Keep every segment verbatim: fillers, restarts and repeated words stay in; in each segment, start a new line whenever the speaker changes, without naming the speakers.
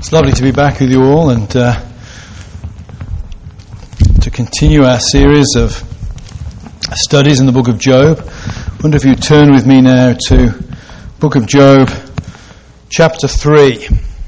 It's lovely to be back with you all and uh, to continue our series of studies in the book of Job. I wonder if you turn with me now to book of Job, chapter three.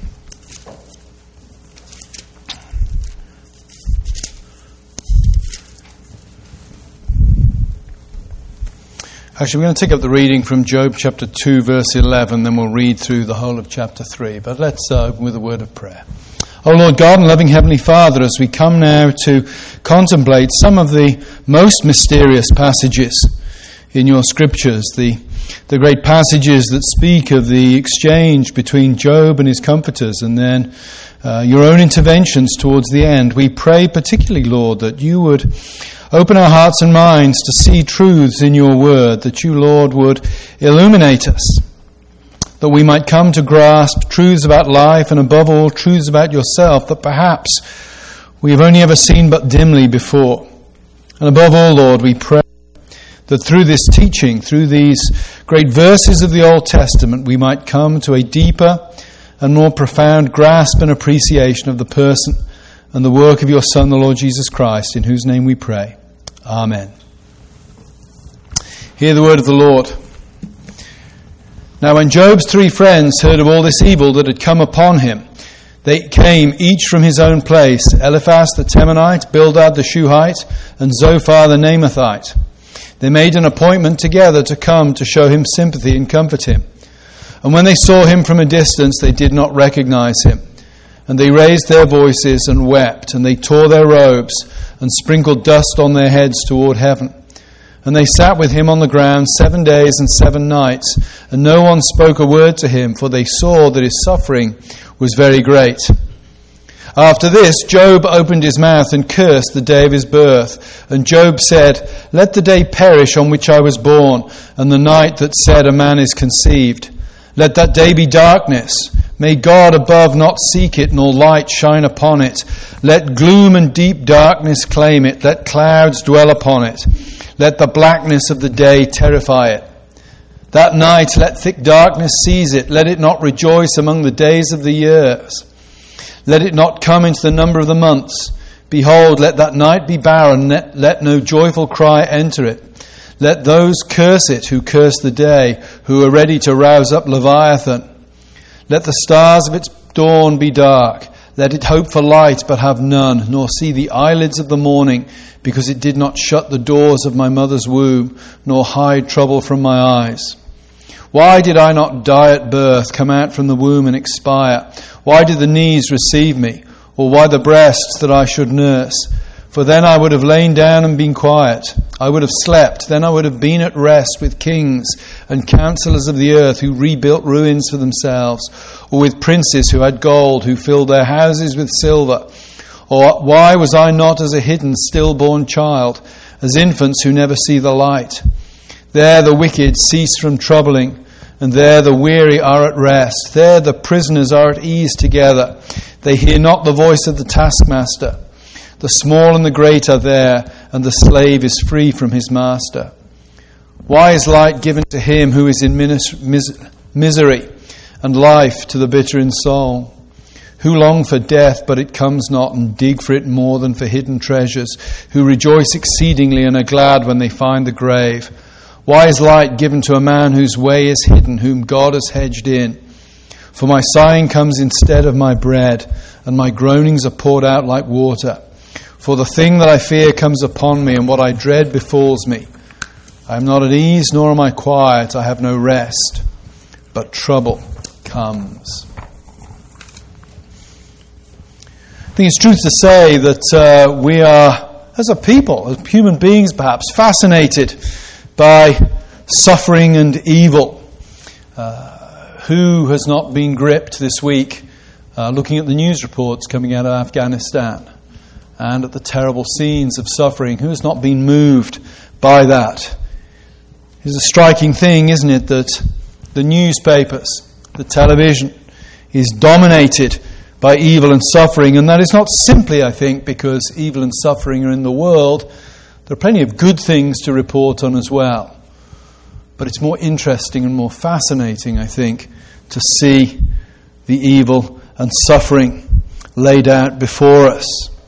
Actually, we're going to take up the reading from Job chapter two, verse eleven, then we'll read through the whole of chapter three. But let's uh, open with a word of prayer. O Lord God and loving Heavenly Father, as we come now to contemplate some of the most mysterious passages in your scriptures, the, the great passages that speak of the exchange between Job and his comforters, and then uh, your own interventions towards the end, we pray particularly, Lord, that you would open our hearts and minds to see truths in your word, that you, Lord, would illuminate us, that we might come to grasp truths about life and above all truths about yourself that perhaps we have only ever seen but dimly before. And above all, Lord, we pray that through this teaching, through these great verses of the Old Testament, we might come to a deeper and more profound grasp and appreciation of the person and the work of your Son, the Lord Jesus Christ, in whose name we pray. Amen. Hear the word of the Lord. Now when Job's three friends heard of all this evil that had come upon him, they came each from his own place, Eliphaz the Temanite, Bildad the Shuhite, and Zophar the Naamathite. They made an appointment together to come to show him sympathy and comfort him. And when they saw him from a distance, they did not recognize him. And they raised their voices and wept, and they tore their robes and sprinkled dust on their heads toward heaven. And they sat with him on the ground seven days and seven nights, and no one spoke a word to him, for they saw that his suffering was very great. After this, Job opened his mouth and cursed the day of his birth. And Job said, "Let the day perish on which I was born, and the night that said a man is conceived. Let that day be darkness. May God above not seek it, nor light shine upon it. Let gloom and deep darkness claim it. Let clouds dwell upon it. Let the blackness of the day terrify it. That night let thick darkness seize it. Let it not rejoice among the days of the years. Let it not come into the number of the months. Behold, let that night be barren. Let, let no joyful cry enter it. Let those curse it who curse the day, who are ready to rouse up Leviathan. Let the stars of its dawn be dark. Let it hope for light, but have none, nor see the eyelids of the morning, because it did not shut the doors of my mother's womb, nor hide trouble from my eyes. Why did I not die at birth, come out from the womb and expire? Why did the knees receive me, or why the breasts that I should nurse? For then I would have lain down and been quiet. I would have slept. Then I would have been at rest with kings and counselors of the earth who rebuilt ruins for themselves, or with princes who had gold, who filled their houses with silver. Or why was I not as a hidden stillborn child, as infants who never see the light? There the wicked cease from troubling, and there the weary are at rest. There the prisoners are at ease together. They hear not the voice of the taskmaster. The small and the great are there, and the slave is free from his master. Why is light given to him who is in mis- mis- misery, and life to the bitter in soul? Who long for death, but it comes not, and dig for it more than for hidden treasures, who rejoice exceedingly and are glad when they find the grave? Why is light given to a man whose way is hidden, whom God has hedged in? For my sighing comes instead of my bread, and my groanings are poured out like water. For the thing that I fear comes upon me, and what I dread befalls me. I am not at ease, nor am I quiet. I have no rest, but trouble comes." I think it's truth to say that uh, we are, as a people, as human beings perhaps, fascinated by suffering and evil. Uh, who has not been gripped this week uh, looking at the news reports coming out of Afghanistan and at the terrible scenes of suffering? Who has not been moved by that? It's a striking thing, isn't it, that the newspapers, the television, is dominated by evil and suffering. And that is not simply, I think, because evil and suffering are in the world. There are plenty of good things to report on as well. But it's more interesting and more fascinating, I think, to see the evil and suffering laid out before us.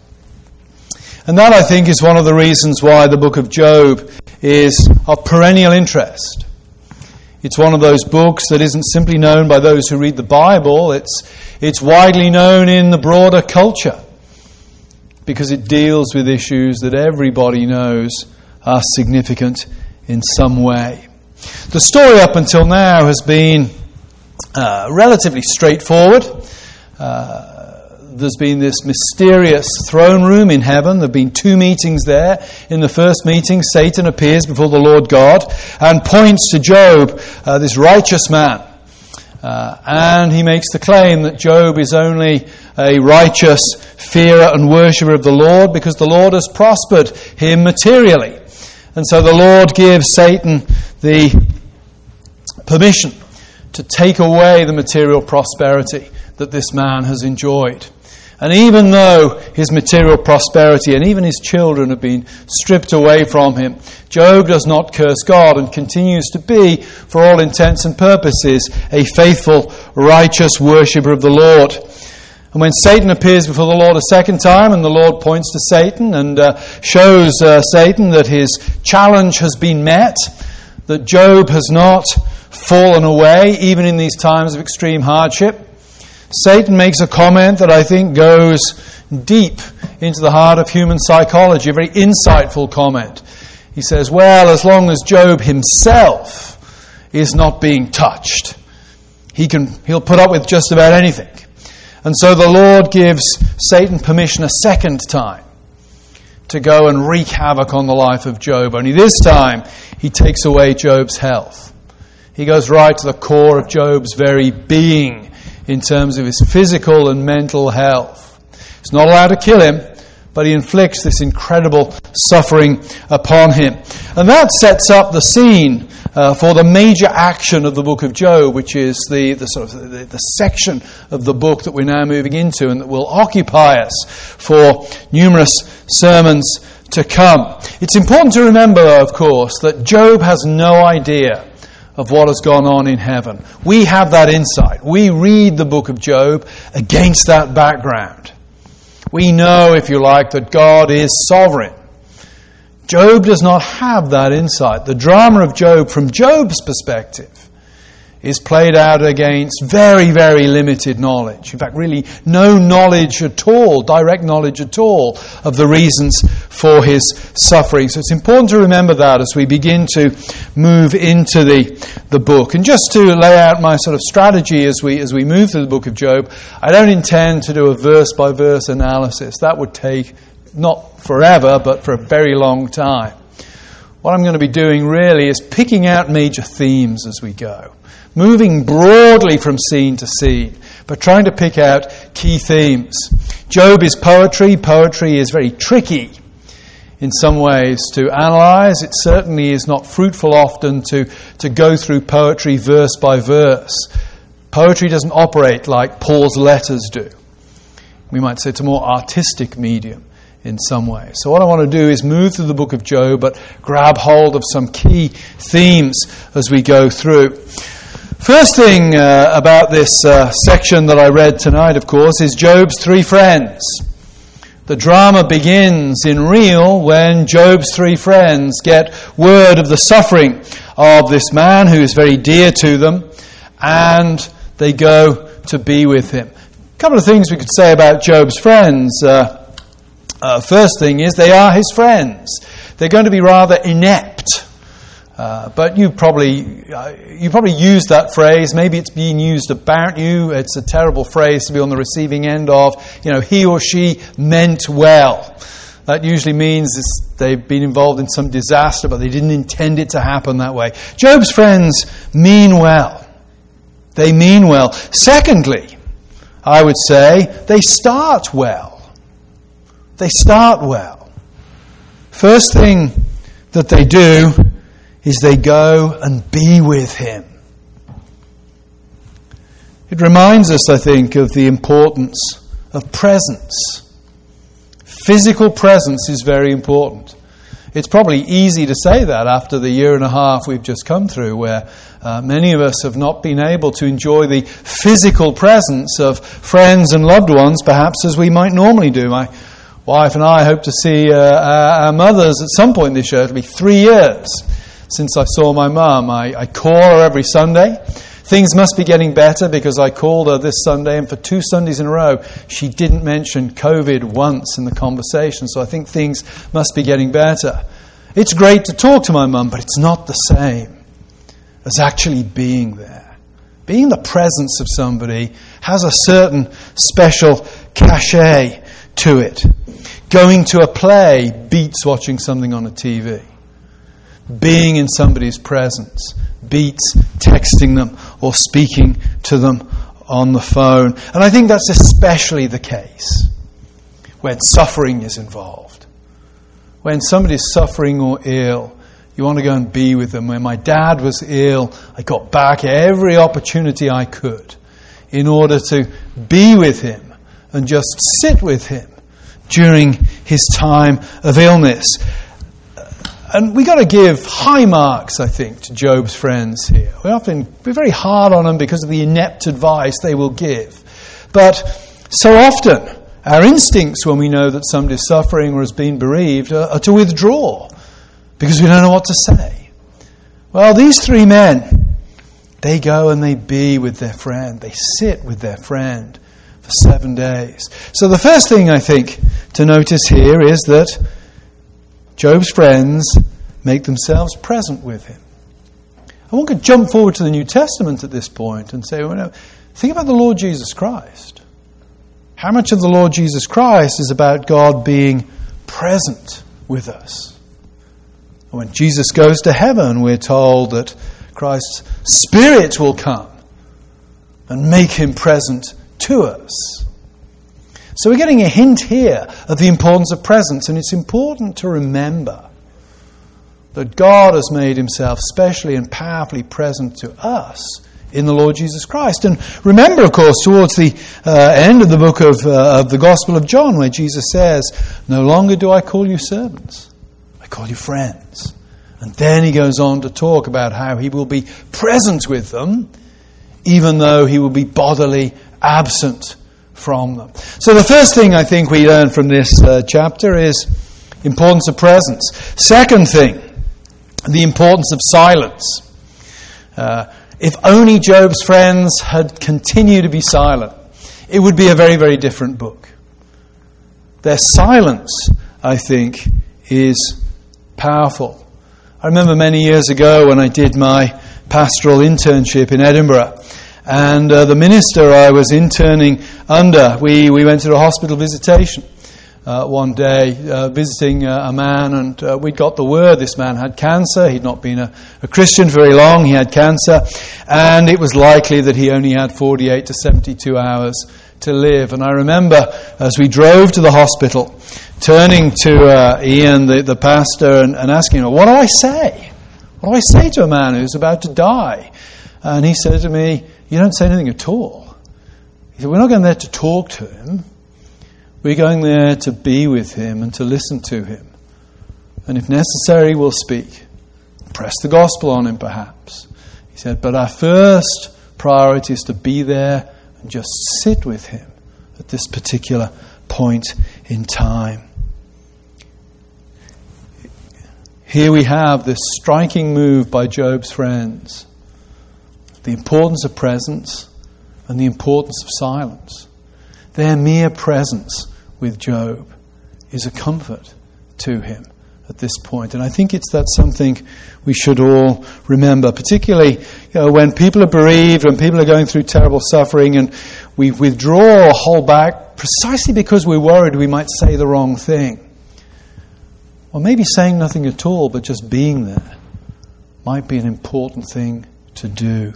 And that, I think, is one of the reasons why the book of Job is of perennial interest. It's one of those books that isn't simply known by those who read the Bible. It's, it's widely known in the broader culture because it deals with issues that everybody knows are significant in some way. The story up until now has been uh, relatively straightforward. Uh, There's been this mysterious throne room in heaven. There have been two meetings there. In the first meeting, Satan appears before the Lord God and points to Job, uh, this righteous man. Uh, and he makes the claim that Job is only a righteous fearer and worshipper of the Lord because the Lord has prospered him materially. And so the Lord gives Satan the permission to take away the material prosperity that this man has enjoyed. And even though his material prosperity and even his children have been stripped away from him, Job does not curse God and continues to be, for all intents and purposes, a faithful, righteous worshipper of the Lord. And when Satan appears before the Lord a second time, and the Lord points to Satan and uh, shows uh, Satan that his challenge has been met, that Job has not fallen away, even in these times of extreme hardship, Satan makes a comment that I think goes deep into the heart of human psychology, a very insightful comment. He says, well, as long as Job himself is not being touched, he can, he'll put up with just about anything. And so the Lord gives Satan permission a second time to go and wreak havoc on the life of Job. Only this time, he takes away Job's health. He goes right to the core of Job's very being, in terms of his physical and mental health. He's not allowed to kill him, but he inflicts this incredible suffering upon him. And that sets up the scene uh, for the major action of the book of Job, which is the, the sort of the, the section of the book that we're now moving into and that will occupy us for numerous sermons to come. It's important to remember, of course, that Job has no idea of what has gone on in heaven. We have that insight. We read the book of Job against that background. We know, if you like, that God is sovereign. Job does not have that insight. The drama of Job, from Job's perspective, is played out against very, very limited knowledge. In fact, really no knowledge at all, direct knowledge at all, of the reasons for his suffering. So it's important to remember that as we begin to move into the, the book. And just to lay out my sort of strategy as we as we move through the book of Job, I don't intend to do a verse-by-verse analysis. That would take not forever, but for a very long time. What I'm going to be doing really is picking out major themes as we go. Moving broadly from scene to scene, but trying to pick out key themes. Job is poetry. Poetry is very tricky in some ways to analyze. It certainly is not fruitful often to, to go through poetry verse by verse. Poetry doesn't operate like Paul's letters do. We might say it's a more artistic medium in some ways. So what I want to do is move through the book of Job, but grab hold of some key themes as we go through. First thing uh, about this uh, section that I read tonight, of course, is Job's three friends. The drama begins in real when Job's three friends get word of the suffering of this man who is very dear to them, and they go to be with him. A couple of things we could say about Job's friends. Uh, uh, first thing is they are his friends. They're going to be rather inept. Uh, but you probably uh, you probably use that phrase. Maybe it's being used about you. It's a terrible phrase to be on the receiving end of. You know, he or she meant well. That usually means it's, they've been involved in some disaster, but they didn't intend it to happen that way. Job's friends mean well. They mean well. Secondly, I would say they start well. They start well. First thing that they do is they go and be with him. It reminds us, I think, of the importance of presence. Physical presence is very important. It's probably easy to say that after the year and a half we've just come through, where uh, many of us have not been able to enjoy the physical presence of friends and loved ones, perhaps as we might normally do. My wife and I hope to see uh, our mothers at some point this year. It'll be three years since I saw my mum. I, I call her every Sunday. Things must be getting better, because I called her this Sunday, and for two Sundays in a row, she didn't mention COVID once in the conversation. So I think things must be getting better. It's great to talk to my mum, but it's not the same as actually being there. Being in the presence of somebody has a certain special cachet to it. Going to a play beats watching something on a T V. Being in somebody's presence beats texting them or speaking to them on the phone. And I think that's especially the case when suffering is involved. When somebody's suffering or ill, you want to go and be with them. When my dad was ill, I got back every opportunity I could in order to be with him and just sit with him during his time of illness. And we've got to give high marks, I think, to Job's friends here. We often we're very hard on them because of the inept advice they will give. But so often, our instincts when we know that somebody is suffering or has been bereaved are, are to withdraw because we don't know what to say. Well, these three men, they go and they be with their friend. They sit with their friend for seven days. So the first thing I think to notice here is that Job's friends make themselves present with him. I want to jump forward to the New Testament at this point and say, well, no, think about the Lord Jesus Christ. How much of the Lord Jesus Christ is about God being present with us? When Jesus goes to heaven, we're told that Christ's Spirit will come and make him present to us. So we're getting a hint here of the importance of presence, and it's important to remember that God has made himself specially and powerfully present to us in the Lord Jesus Christ. And remember, of course, towards the uh, end of the book of, uh, of the Gospel of John, where Jesus says, "No longer do I call you servants, I call you friends." And then he goes on to talk about how he will be present with them, even though he will be bodily absent from them. So the first thing I think we learn from this uh, chapter is importance of presence. Second thing, the importance of silence. Uh, if only Job's friends had continued to be silent, it would be a very, very different book. Their silence, I think, is powerful. I remember many years ago when I did my pastoral internship in Edinburgh, and uh, the minister I was interning under, we, we went to a hospital visitation uh, one day, uh, visiting uh, a man, and uh, we'd got the word this man had cancer. He'd not been a, a Christian for very long. He had cancer, and it was likely that he only had forty-eight to seventy-two hours to live. And I remember as we drove to the hospital, turning to uh, Ian, the, the pastor, and, and asking him, "What do I say? What do I say to a man who's about to die?" And he said to me, "You don't say anything at all." He said, "We're not going there to talk to him. We're going there to be with him and to listen to him. And if necessary, we'll speak. Press the gospel on him, perhaps." He said, "But our first priority is to be there and just sit with him at this particular point in time." Here we have this striking move by Job's friends. The importance of presence and the importance of silence. Their mere presence with Job is a comfort to him at this point. And I think it's that's something we should all remember, particularly you know, when people are bereaved, when people are going through terrible suffering, and we withdraw or hold back precisely because we're worried we might say the wrong thing. Or maybe saying nothing at all, but just being there might be an important thing to do.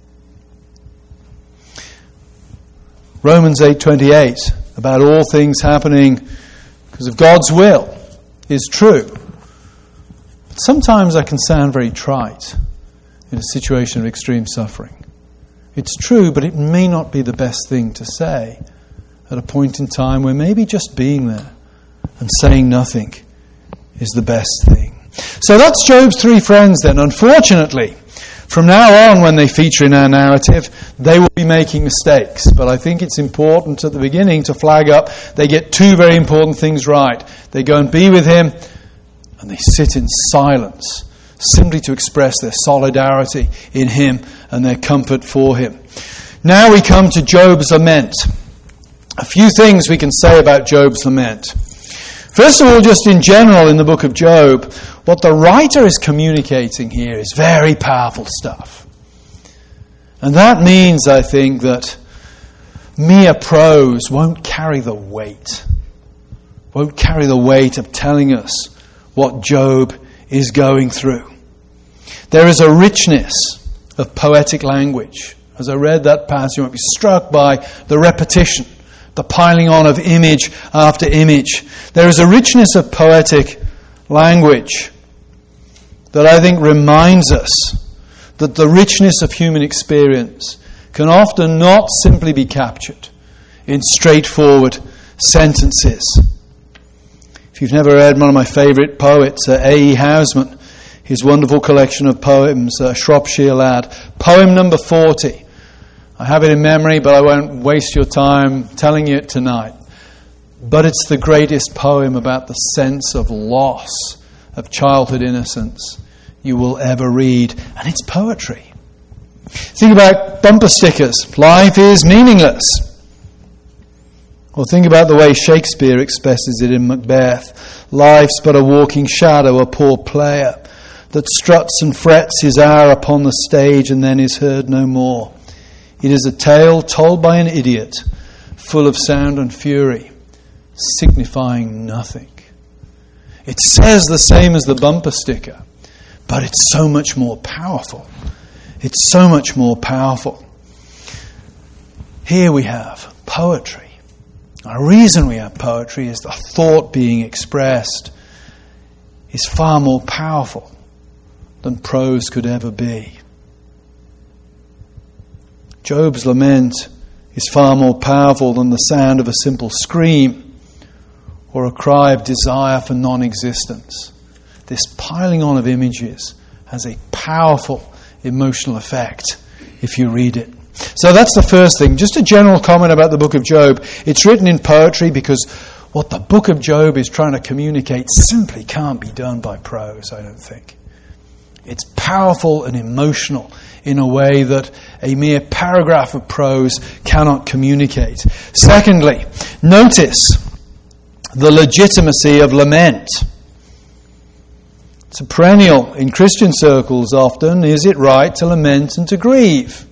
Romans eight twenty-eight, about all things happening because of God's will, is true. But sometimes I can sound very trite in a situation of extreme suffering. It's true, but it may not be the best thing to say at a point in time where maybe just being there and saying nothing is the best thing. So that's Job's three friends then. Unfortunately, from now on, when they feature in our narrative, they will be making mistakes. But I think it's important at the beginning to flag up they get two very important things right. They go and be with him, and they sit in silence, simply to express their solidarity in him and their comfort for him. Now we come to Job's lament. A few things we can say about Job's lament. First of all, just in general in the book of Job, what the writer is communicating here is very powerful stuff. And that means, I think, that mere prose won't carry the weight, won't carry the weight of telling us what Job is going through. There is a richness of poetic language. As I read that passage, you might be struck by the repetition, the piling on of image after image. There is a richness of poetic language that I think reminds us that the richness of human experience can often not simply be captured in straightforward sentences. If you've never read one of my favourite poets, uh, A E Housman, his wonderful collection of poems, uh, Shropshire Lad, poem number forty. I have it in memory, but I won't waste your time telling you it tonight. But it's the greatest poem about the sense of loss of childhood innocence you will ever read. And it's poetry. Think about bumper stickers. Life is meaningless. Or think about the way Shakespeare expresses it in Macbeth. Life's but a walking shadow, a poor player, that struts and frets his hour upon the stage and then is heard no more. It is a tale told by an idiot, full of sound and fury, signifying nothing. It says the same as the bumper sticker, but it's so much more powerful. It's so much more powerful. Here we have poetry. The reason we have poetry is the thought being expressed is far more powerful than prose could ever be. Job's lament is far more powerful than the sound of a simple scream or a cry of desire for non-existence. This piling on of images has a powerful emotional effect if you read it. So that's the first thing. Just a general comment about the book of Job. It's written in poetry because what the book of Job is trying to communicate simply can't be done by prose, I don't think. It's powerful and emotional in a way that a mere paragraph of prose cannot communicate. Secondly, notice the legitimacy of lament. It's a perennial in Christian circles often. Is it right to lament and to grieve?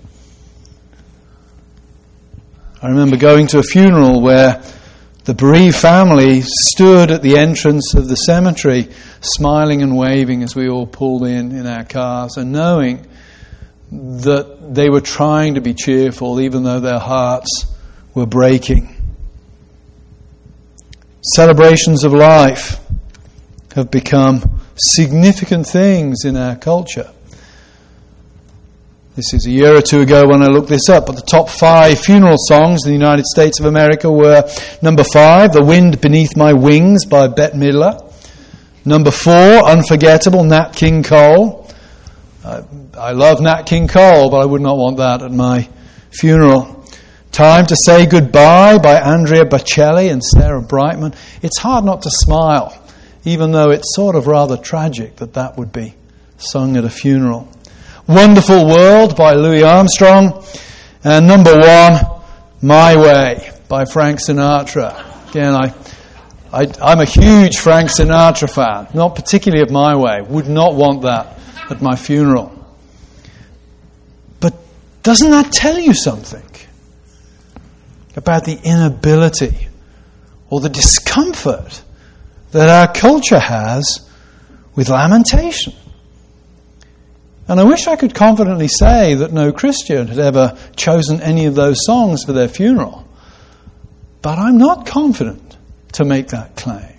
I remember going to a funeral where the bereaved family stood at the entrance of the cemetery, smiling and waving as we all pulled in in our cars, and knowing that they were trying to be cheerful even though their hearts were breaking. Celebrations of life have become significant things in our culture. This is a year or two ago when I looked this up, but the top five funeral songs in the United States of America were number five, The Wind Beneath My Wings by Bette Midler. Number four, Unforgettable, Nat King Cole. Uh, I love Nat King Cole, but I would not want that at my funeral. Time to Say Goodbye by Andrea Bocelli and Sarah Brightman. It's hard not to smile, even though it's sort of rather tragic that that would be sung at a funeral. Wonderful World by Louis Armstrong. And number one, My Way by Frank Sinatra. Again, I, I, I'm a huge Frank Sinatra fan, not particularly of My Way. Would not want that at my funeral. But doesn't that tell you something about the inability or the discomfort that our culture has with lamentation? And I wish I could confidently say that no Christian had ever chosen any of those songs for their funeral. But I'm not confident to make that claim.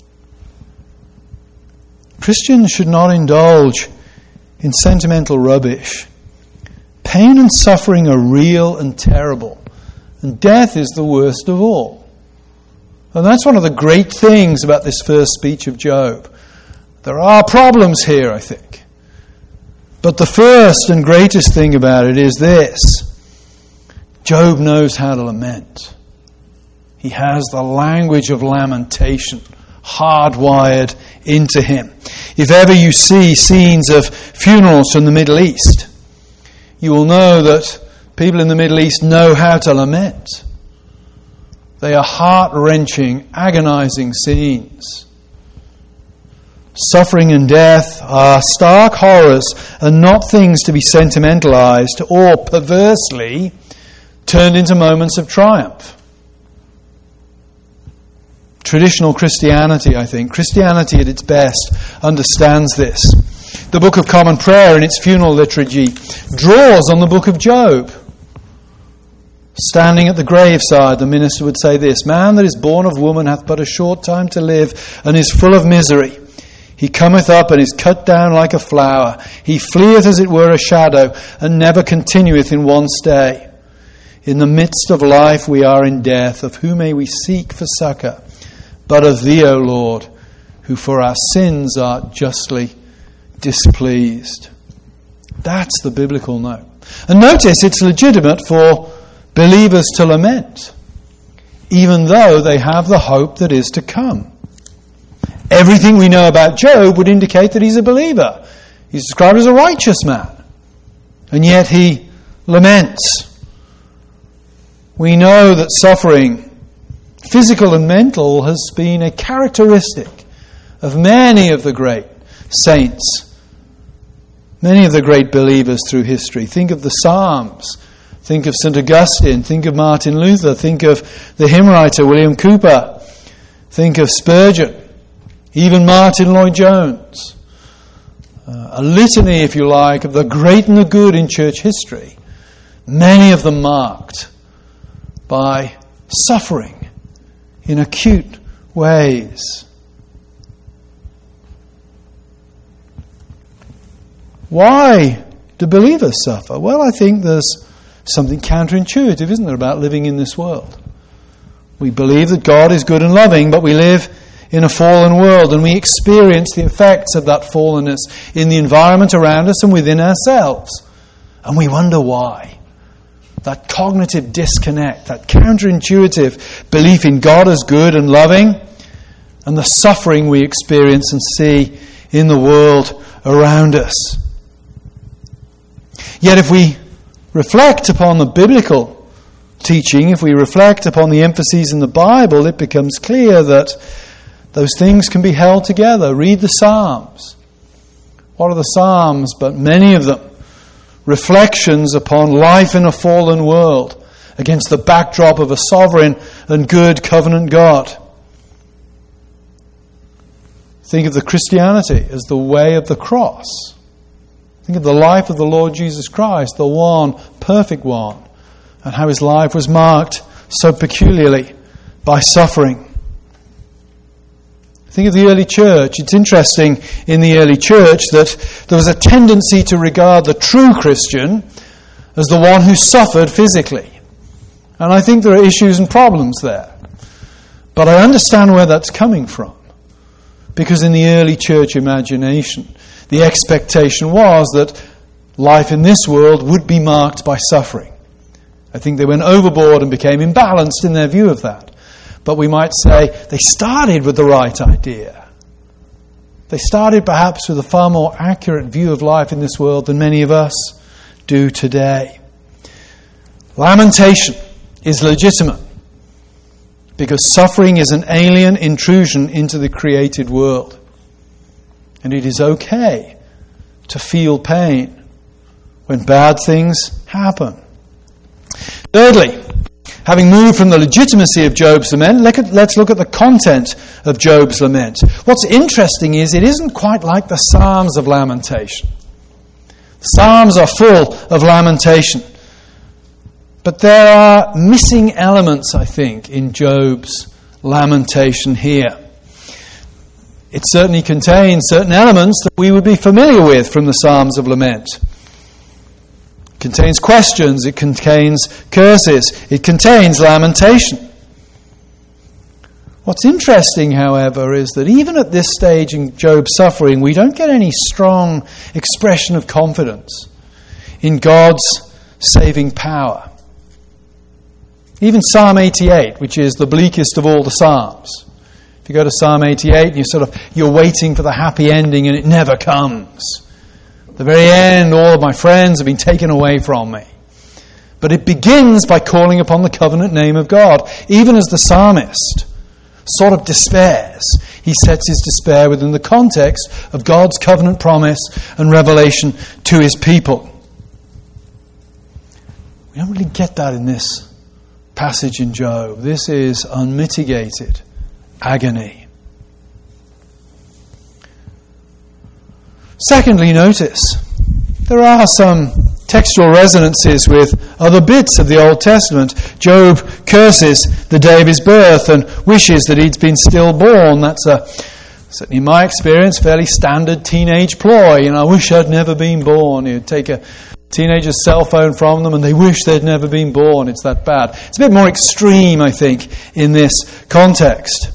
Christians should not indulge in sentimental rubbish. Pain and suffering are real and terrible, and death is the worst of all. And that's one of the great things about this first speech of Job. There are problems here, I think. But the first and greatest thing about it is this. Job knows how to lament. He has the language of lamentation hardwired into him. If ever you see scenes of funerals from the Middle East, you will know that people in the Middle East know how to lament. They are heart-wrenching, agonizing scenes. Suffering and death are stark horrors and not things to be sentimentalized or perversely turned into moments of triumph. Traditional Christianity, I think, Christianity at its best understands this. The Book of Common Prayer in its funeral liturgy draws on the book of Job. Standing at the graveside, the minister would say this, "Man that is born of woman hath but a short time to live, and is full of misery. He cometh up and is cut down like a flower. He fleeth as it were a shadow, and never continueth in one stay. In the midst of life we are in death. Of whom may we seek for succour? But of thee, O Lord, who for our sins art justly displeased." That's the biblical note. And notice it's legitimate for believers to lament, even though they have the hope that is to come. Everything we know about Job would indicate that he's a believer. He's described as a righteous man. And yet he laments. We know that suffering, physical and mental, has been a characteristic of many of the great saints, many of the great believers through history. Think of the Psalms. Think of Saint Augustine. Think of Martin Luther. Think of the hymn writer William Cowper. Think of Spurgeon. Even Martin Lloyd-Jones. Uh, a litany, if you like, of the great and the good in church history. Many of them marked by suffering in acute ways. Why do believers suffer? Well, I think there's something counterintuitive, isn't there, about living in this world? We believe that God is good and loving, but we live in a fallen world, and we experience the effects of that fallenness in the environment around us and within ourselves. And we wonder why. That cognitive disconnect, that counterintuitive belief in God as good and loving, and the suffering we experience and see in the world around us. Yet if we reflect upon the biblical teaching, if we reflect upon the emphases in the Bible, it becomes clear that those things can be held together. Read the Psalms. What are the Psalms? But many of them reflections upon life in a fallen world against the backdrop of a sovereign and good covenant God. Think of the Christianity as the way of the cross. Think of the life of the Lord Jesus Christ, the one perfect one, and how his life was marked so peculiarly by suffering. Think of the early church. It's interesting in the early church that there was a tendency to regard the true Christian as the one who suffered physically. And I think there are issues and problems there. But I understand where that's coming from. Because in the early church imagination, the expectation was that life in this world would be marked by suffering. I think they went overboard and became imbalanced in their view of that. But we might say they started with the right idea. They started perhaps with a far more accurate view of life in this world than many of us do today. Lamentation is legitimate because suffering is an alien intrusion into the created world. And it is okay to feel pain when bad things happen. Thirdly, having moved from the legitimacy of Job's lament, let's look at the content of Job's lament. What's interesting is it isn't quite like the Psalms of lamentation. The Psalms are full of lamentation. But there are missing elements, I think, in Job's lamentation here. It certainly contains certain elements that we would be familiar with from the Psalms of lament. It contains questions, it contains curses, it contains lamentation. What's interesting, however, is that even at this stage in Job's suffering, we don't get any strong expression of confidence in God's saving power. Even Psalm eighty-eight, which is the bleakest of all the Psalms. If you go to Psalm eighty-eight, and you sort of you're waiting for the happy ending, and it never comes. At the very end, all of my friends have been taken away from me. But it begins by calling upon the covenant name of God, even as the psalmist sort of despairs. He sets his despair within the context of God's covenant promise and revelation to his people. We don't really get that in this passage in Job. This is unmitigated agony. Secondly, notice there are some textual resonances with other bits of the Old Testament. Job curses the day of his birth and wishes that he'd been stillborn. That's a, certainly in my experience, fairly standard teenage ploy. You know, I wish I'd never been born. You'd take a teenager's cell phone from them and they wish they'd never been born. It's that bad. It's a bit more extreme, I think, in this context.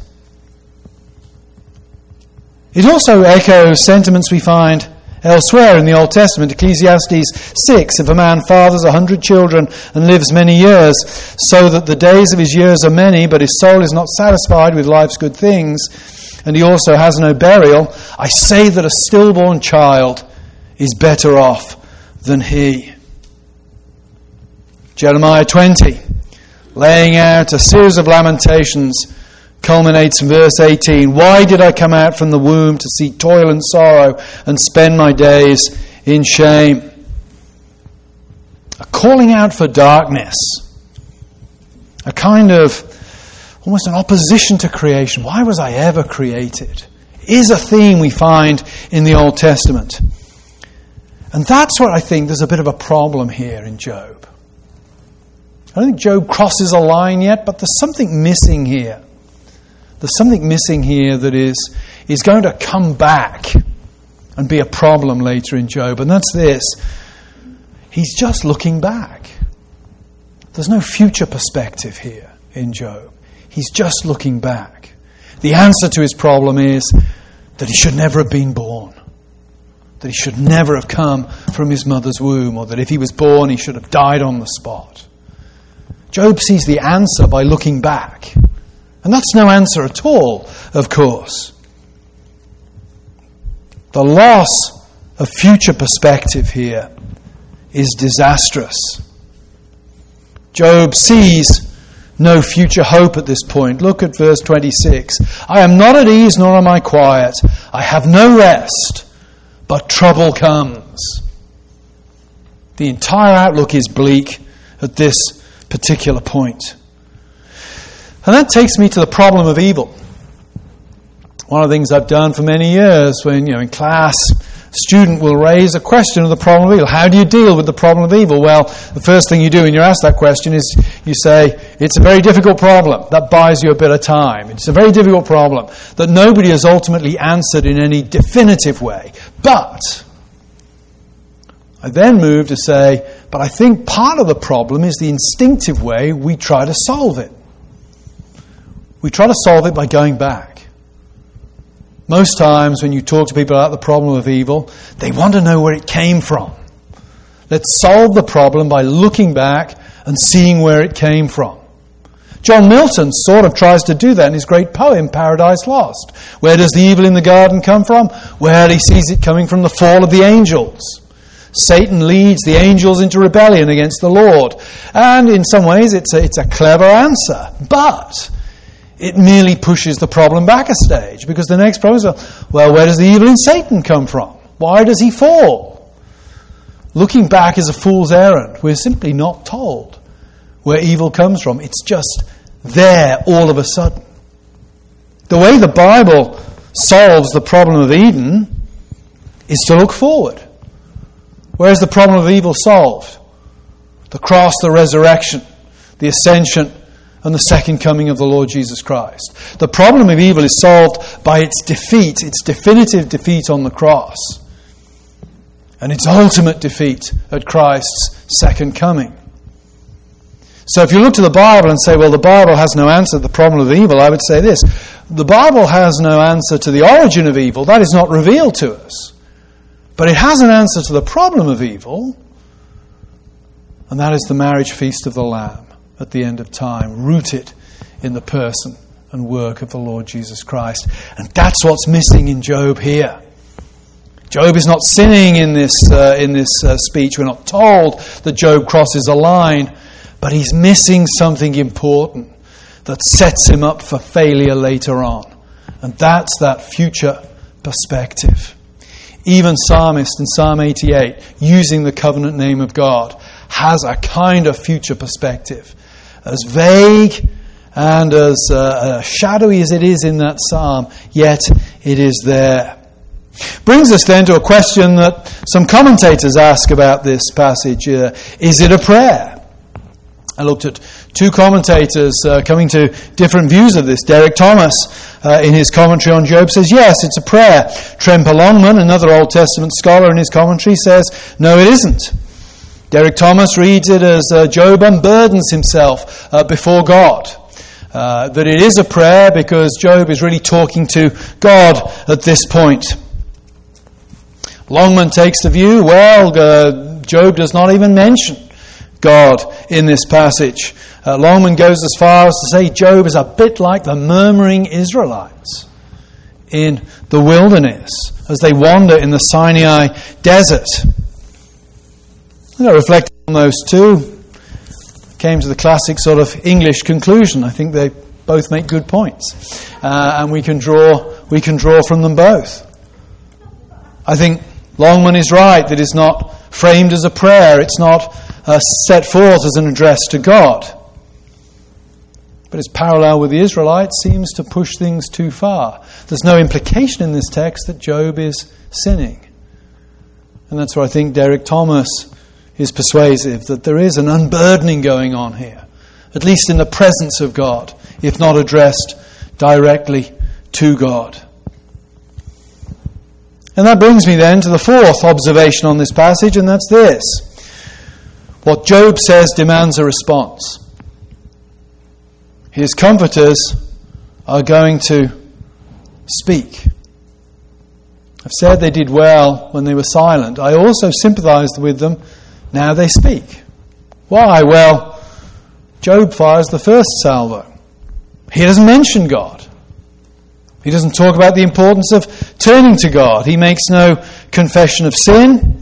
It also echoes sentiments we find elsewhere in the Old Testament. Ecclesiastes six, if a man fathers a hundred children and lives many years, so that the days of his years are many, but his soul is not satisfied with life's good things, and he also has no burial, I say that a stillborn child is better off than he. Jeremiah twenty, laying out a series of lamentations, culminates in verse eighteen. Why did I come out from the womb to see toil and sorrow and spend my days in shame? A calling out for darkness. A kind of, almost an opposition to creation. Why was I ever created? Is a theme we find in the Old Testament. And that's what I think there's a bit of a problem here in Job. I don't think Job crosses a line yet, but there's something missing here. There's something missing here that is, is going to come back and be a problem later in Job. And that's this. He's just looking back. There's no future perspective here in Job. He's just looking back. The answer to his problem is that he should never have been born. That he should never have come from his mother's womb. Or that if he was born, he should have died on the spot. Job sees the answer by looking back. And that's no answer at all, of course. The loss of future perspective here is disastrous. Job sees no future hope at this point. Look at verse twenty-six. I am not at ease, nor am I quiet. I have no rest, but trouble comes. The entire outlook is bleak at this particular point. And that takes me to the problem of evil. One of the things I've done for many years when, you know, in class, a student will raise a question of the problem of evil. How do you deal with the problem of evil? Well, the first thing you do when you're asked that question is you say, it's a very difficult problem. That buys you a bit of time. It's a very difficult problem that nobody has ultimately answered in any definitive way. But I then move to say, but I think part of the problem is the instinctive way we try to solve it. We try to solve it by going back. Most times when you talk to people about the problem of evil, they want to know where it came from. Let's solve the problem by looking back and seeing where it came from. John Milton sort of tries to do that in his great poem, Paradise Lost. Where does the evil in the garden come from? Well, he sees it coming from the fall of the angels. Satan leads the angels into rebellion against the Lord. And in some ways it's a, it's a clever answer. But it merely pushes the problem back a stage, because the next problem is, well, where does the evil in Satan come from? Why does he fall? Looking back is a fool's errand. We're simply not told where evil comes from. It's just there all of a sudden. The way the Bible solves the problem of Eden is to look forward. Where is the problem of evil solved? The cross, the resurrection, the ascension, and the second coming of the Lord Jesus Christ. The problem of evil is solved by its defeat, its definitive defeat on the cross, and its ultimate defeat at Christ's second coming. So if you look to the Bible and say, well, the Bible has no answer to the problem of evil, I would say this. The Bible has no answer to the origin of evil. That is not revealed to us. But it has an answer to the problem of evil, and that is the marriage feast of the Lamb at the end of time, rooted in the person and work of the Lord Jesus Christ. And that's what's missing in Job here. Job is not sinning in this uh, in this uh, speech. We're not told that Job crosses a line, but he's missing something important that sets him up for failure later on. And that's that future perspective. Even Psalmist in Psalm eighty-eight, using the covenant name of God, has a kind of future perspective. As vague and as uh, shadowy as it is in that psalm, yet it is there. Brings us then to a question that some commentators ask about this passage. Uh, is it a prayer? I looked at two commentators uh, coming to different views of this. Derek Thomas, uh, in his commentary on Job, says, yes, it's a prayer. Tremper Longman, another Old Testament scholar, in his commentary says, no, it isn't. Derek Thomas reads it as uh, Job unburdens himself uh, before God. Uh, that it is a prayer because Job is really talking to God at this point. Longman takes the view, well, uh, Job does not even mention God in this passage. Uh, Longman goes as far as to say Job is a bit like the murmuring Israelites in the wilderness as they wander in the Sinai desert. I reflected on those two, came to the classic sort of English conclusion. I think they both make good points, uh, and we can draw we can draw from them both. I think Longman is right that it's not framed as a prayer. It's not uh, set forth as an address to God. But its parallel with the Israelites seems to push things too far. There's no implication in this text that Job is sinning. And that's where I think Derek Thomas is persuasive, that there is an unburdening going on here, at least in the presence of God, if not addressed directly to God. And that brings me then to the fourth observation on this passage, and that's this. What Job says demands a response. His comforters are going to speak. I've said they did well when they were silent. I also sympathized with them. Now they speak. Why? Well, Job fires the first salvo. He doesn't mention God. He doesn't talk about the importance of turning to God. He makes no confession of sin.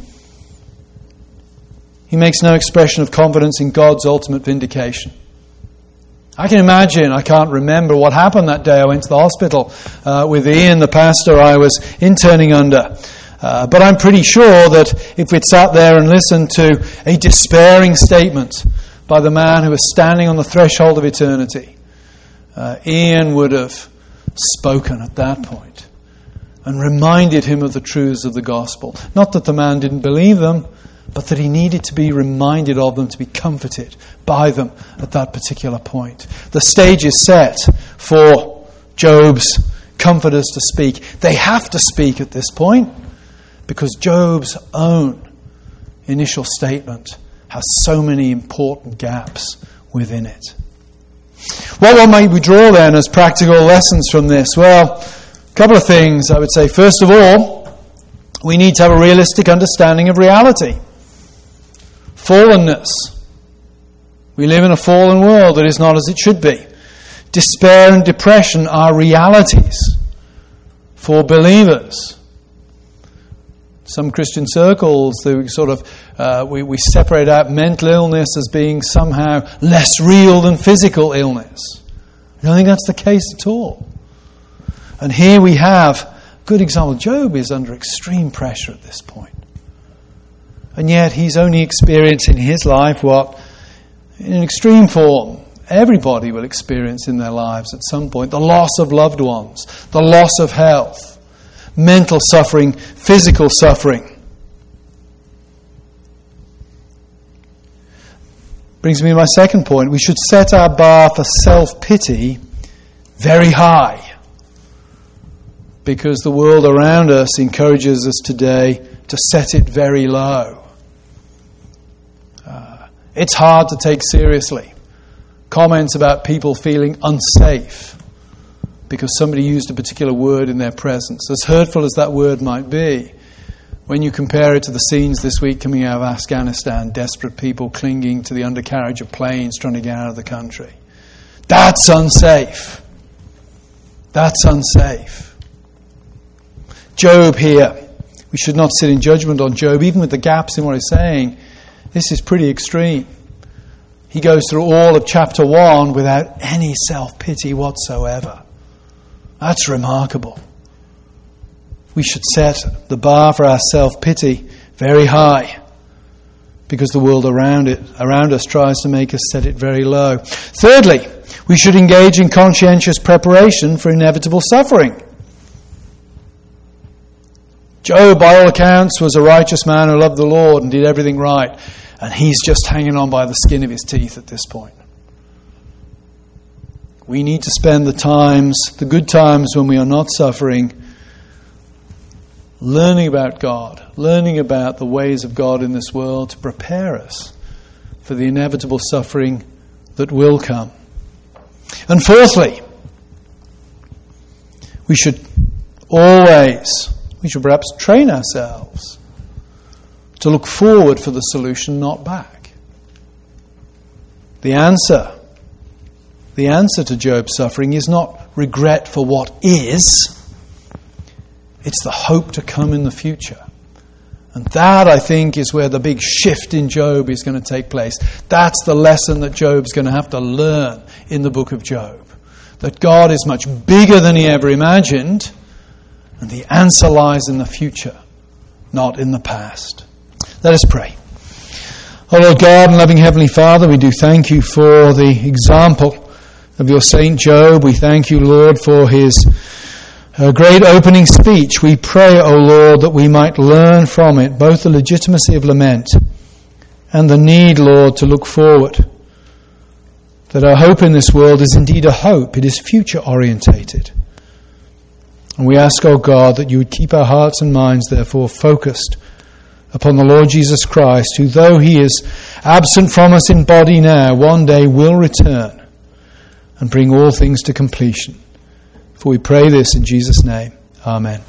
He makes no expression of confidence in God's ultimate vindication. I can imagine, I can't remember what happened that day. I went to the hospital uh, with Ian, the pastor I was interning under. Uh, but I'm pretty sure that if we'd sat there and listened to a despairing statement by the man who was standing on the threshold of eternity, uh, Ian would have spoken at that point and reminded him of the truths of the gospel. Not that the man didn't believe them, but that he needed to be reminded of them, to be comforted by them at that particular point. The stage is set for Job's comforters to speak. They have to speak at this point because Job's own initial statement has so many important gaps within it. Well, what might we draw then as practical lessons from this? Well, a couple of things I would say. First of all, we need to have a realistic understanding of reality. Fallenness. We live in a fallen world that is not as it should be. Despair and depression are realities for believers. Some Christian circles, they sort of uh, we, we separate out mental illness as being somehow less real than physical illness. I don't think that's the case at all. And here we have a good example. Job is under extreme pressure at this point. And yet he's only experienced in his life what, in an extreme form, everybody will experience in their lives at some point. The loss of loved ones, the loss of health, mental suffering, physical suffering. Brings me to my second point. We should set our bar for self-pity very high, because the world around us encourages us today to set it very low. Uh, it's hard to take seriously comments about people feeling unsafe because somebody used a particular word in their presence. As hurtful as that word might be, when you compare it to the scenes this week coming out of Afghanistan, desperate people clinging to the undercarriage of planes trying to get out of the country. That's unsafe. That's unsafe. Job here. We should not sit in judgment on Job, even with the gaps in what he's saying. This is pretty extreme. He goes through all of chapter one without any self-pity whatsoever. That's remarkable. We should set the bar for our self-pity very high, because the world around it, around us tries to make us set it very low. Thirdly, we should engage in conscientious preparation for inevitable suffering. Job, by all accounts, was a righteous man who loved the Lord and did everything right. And he's just hanging on by the skin of his teeth at this point. We need to spend the times, the good times when we are not suffering, learning about God, learning about the ways of God in this world to prepare us for the inevitable suffering that will come. And fourthly, we should always, we should perhaps train ourselves to look forward for the solution, not back. The answer, the answer to Job's suffering is not regret for what is. It's the hope to come in the future. And that, I think, is where the big shift in Job is going to take place. That's the lesson that Job's going to have to learn in the book of Job. That God is much bigger than he ever imagined, and the answer lies in the future, not in the past. Let us pray. Oh Lord God and loving Heavenly Father, we do thank you for the example of your Saint Job. We thank you, Lord, for his uh, great opening speech. We pray, O Lord, that we might learn from it both the legitimacy of lament and the need, Lord, to look forward. That our hope in this world is indeed a hope. It is future orientated. And we ask, O God, that you would keep our hearts and minds, therefore, focused upon the Lord Jesus Christ, who, though he is absent from us in body now, one day will return and bring all things to completion. For we pray this in Jesus' name. Amen.